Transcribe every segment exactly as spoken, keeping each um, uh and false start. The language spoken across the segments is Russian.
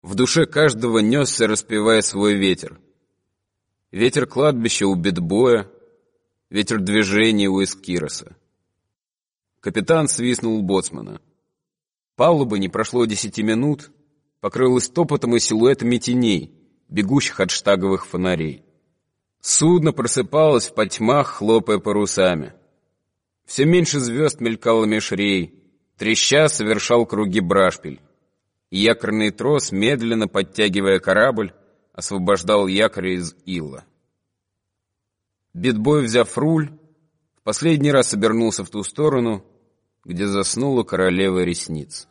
В душе каждого несся, распевая свой ветер. Ветер кладбища у Битбоя, ветер движения у Эскироса. Капитан свистнул боцмана. Палуба, не прошло десяти минут, покрылась топотом и силуэтами теней, бегущих от штаговых фонарей. Судно просыпалось в потьмах, хлопая парусами. Все меньше звезд мелькало меж рей, треща совершал круги брашпиль. И якорный трос, медленно подтягивая корабль, освобождал якоря из ила. Битбой, взяв руль, в последний раз обернулся в ту сторону, где заснула королева ресниц.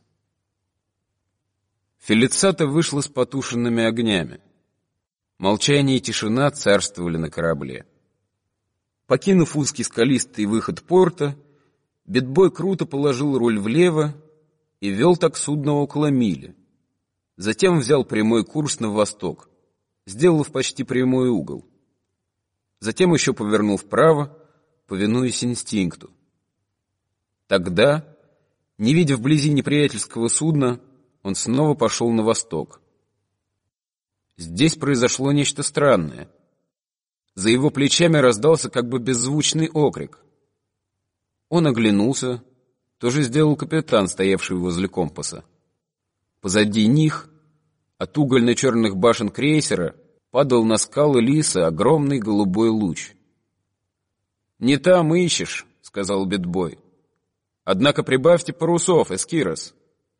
Фелицата вышла с потушенными огнями. Молчание и тишина царствовали на корабле. Покинув узкий скалистый выход порта, Битбой круто положил руль влево и вел так судно около мили. Затем взял прямой курс на восток, сделав почти прямой угол. Затем еще повернул вправо, повинуясь инстинкту. Тогда, не видя вблизи неприятельского судна, он снова пошел на восток. Здесь произошло нечто странное. За его плечами раздался как бы беззвучный окрик. Он оглянулся, то же сделал капитан, стоявший возле компаса. Позади них, от угольно-черных башен крейсера, падал на скалы Лиса огромный голубой луч. «Не там ищешь», — сказал Битбой. «Однако прибавьте парусов, Эскирос».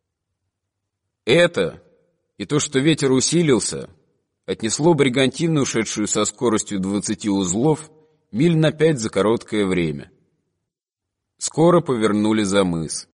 Это, и то, что ветер усилился, отнесло бригантину, ушедшую со скоростью двадцати узлов, миль на пять за короткое время. Скоро повернули за мыс.